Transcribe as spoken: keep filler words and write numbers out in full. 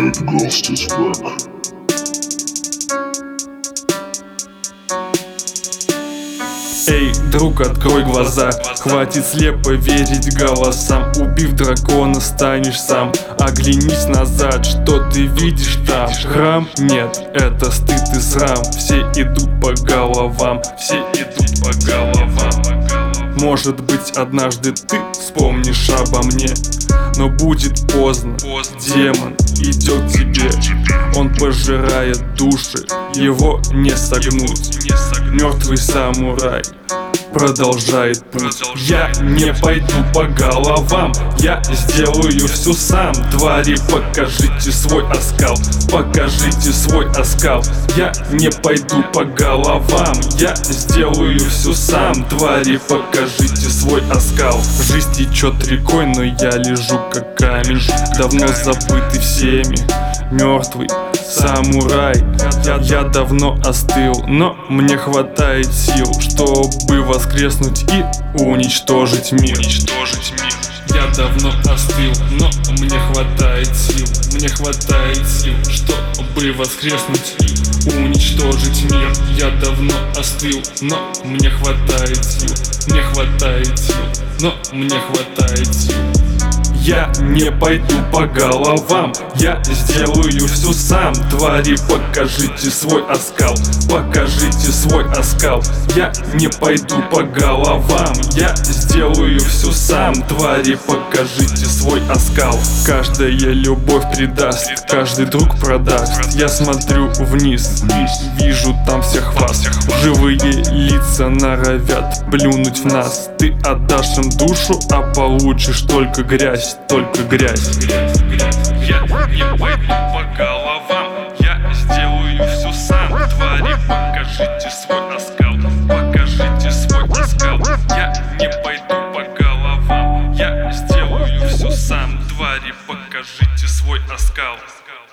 Bad Ghost is back. Эй, друг, открой глаза, хватит слепо верить голосам. Убив дракона, станешь сам. Оглянись назад, что ты видишь там? Храм? Нет, это стыд и срам. Все идут по головам, все идут по головам. Может быть, однажды ты вспомнишь обо мне, но будет поздно. Демон идет к тебе, он пожирает души, его не согнуть. Мертвый самурай продолжает путь. Я не пойду по головам, я сделаю все сам. Твари, покажите свой оскал, покажите свой оскал. Я не пойду по головам, я сделаю все сам. Твари, покажите свой оскал. Жизнь течет рекой, но я лежу как камень, давно забытый всеми. Мертвый самурай, я давно остыл, но мне хватает сил, чтобы воскреснуть и уничтожить мир. Я давно остыл, но мне хватает сил, мне хватает сил, чтобы воскреснуть и уничтожить мир. Я давно остыл, но мне хватает сил, мне хватает сил, но мне хватает сил. Я не пойду по головам, я сделаю все сам. Твари, покажите свой оскал, покажите свой оскал. Я не пойду по головам, я сделаю все сам. Твари, покажите свой оскал. Каждая любовь предаст, каждый друг продаст. Я смотрю вниз, вижу там всех вас. Живые лица норовят плюнуть в нас. Ты отдашь им душу, а получишь только грязь. Только грязь. Я не пойду по головам, я сделаю все сам. Твари, покажите свой оскал, покажите свой оскал. Я не пойду по головам, я сделаю все сам. Твари, покажите свой оскал.